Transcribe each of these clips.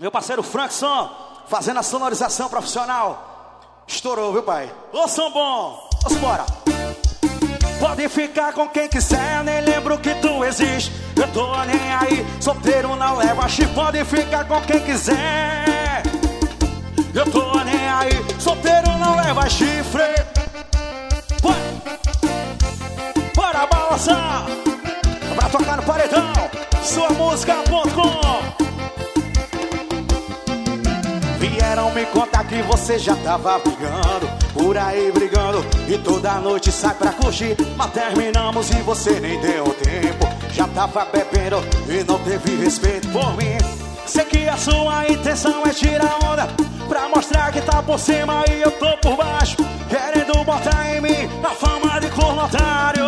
Meu parceiro Frankson, fazendo a sonorização profissional. Estourou, viu, pai? Ô, som bom, vamos embora. Pode ficar com quem quiser, nem lembro que tu existe. Eu tô nem aí, solteiro não leva chifre. Pode ficar com quem quiser. Eu tô nem aí, solteiro não leva chifre. Bora balançar, pra tocar no paredão, suamusica.com. Vieram me contar que você já tava brigando, por aí brigando, e toda noite sai pra curtir. Mas terminamos e você nem deu tempo. Já tava bebendo e não teve respeito por mim. Sei que a sua intenção é tirar onda, pra mostrar que tá por cima e eu tô por baixo, querendo botar em mim a fama de corno otário.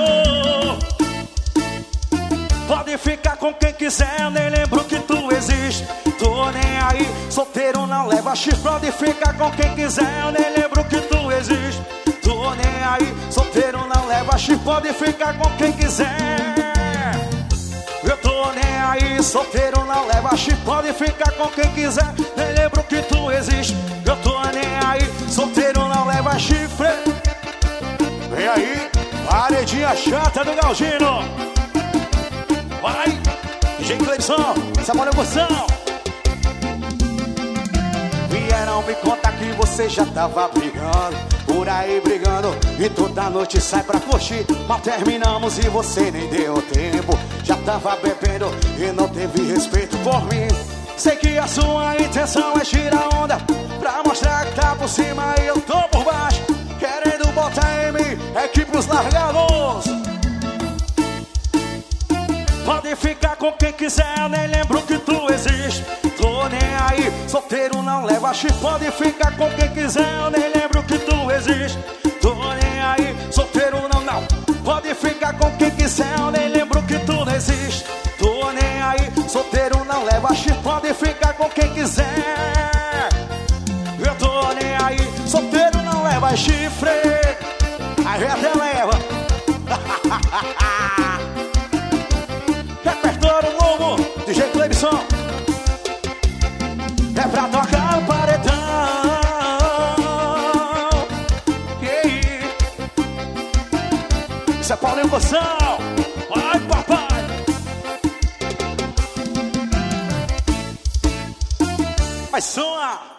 Pode ficar com quem quiser, nem lembro que tu existe. Tô nem aí, solteiro não leva chifre. Pode ficar com quem quiser, nem lembro que tu existe. Tô nem aí, solteiro não leva chifre. Pode ficar com quem quiser. Eu tô nem aí, solteiro não leva chifre. Pode ficar com quem quiser, nem lembro que tu existe. Eu tô nem aí, solteiro não leva chifre. Vem aí, paredinha chata do Galdino. Vai, DJ Cleibson, essa bola é emoção. Vieram me contar que você já tava brigando, por aí brigando, e toda noite sai pra curtir. Mas terminamos e você nem deu tempo. Já tava bebendo e não teve respeito por mim. Sei que a sua intenção é tirar onda, pra mostrar que tá por cima e eu tô por baixo, querendo botar em mim equipes largados. Pode ficar com quem quiser, nem lembro que tu existe. Tô nem aí, solteiro não leva chifre. Pode ficar com quem quiser, eu nem lembro que tu existe. Tô nem aí, solteiro não. Pode ficar com quem quiser, eu nem lembro que tu não existe. Tô nem aí, solteiro não leva chifre. Pode ficar com quem quiser. Eu tô nem aí, solteiro não leva chifre. Aí até leva. Repertório novo, DJ Cleibson. É pra tocar o paredão. Isso é Paulinho Moção. Vai, papai. Vai, sua.